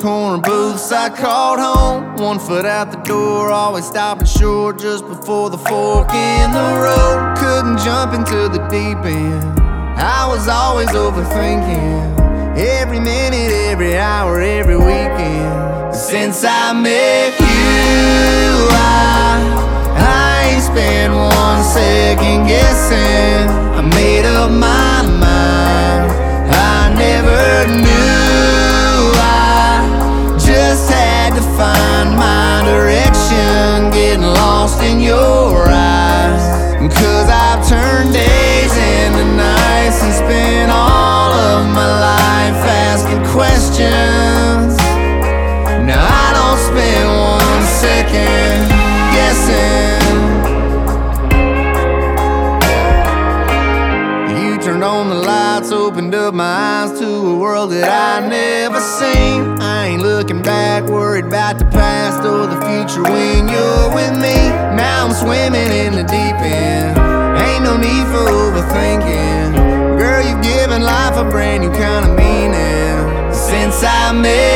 corner booths I called home. 1 foot out the door, always stopping short just before the fork in the road. Couldn't jump into the deep end, I was always overthinking. Every minute, every hour, every weekend. Since I met you, I ain't spent 1 second guessing. I made up my mind, I never knew. I just had to find my direction, getting lost in your eyes. 'Cause I've turned days into nights and spent all of my life asking questions. Now I don't spend 1 second guessing. You turned on the lights, opened up my eyes to a world that I never seen. I ain't looking back, worried about the past or the future when you're with me. Now I'm swimming in the deep end, ain't no need for overthinking. Girl, you've given life a brand new kind of meaning. Since I met